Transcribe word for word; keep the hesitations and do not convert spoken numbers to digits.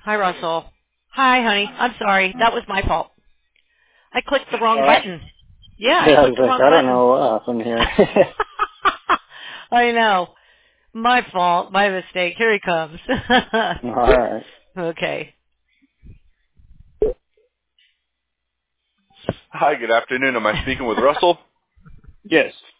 Hi, Russell. Hi, honey. I'm sorry. That was my fault. I clicked the wrong Uh, button. Yeah, I yeah, I clicked was the like, wrong I don't button. know what happened here. I know. My fault. My mistake. Here he comes. All right. Okay. Hi, good afternoon. Am I speaking with Russell? Yes.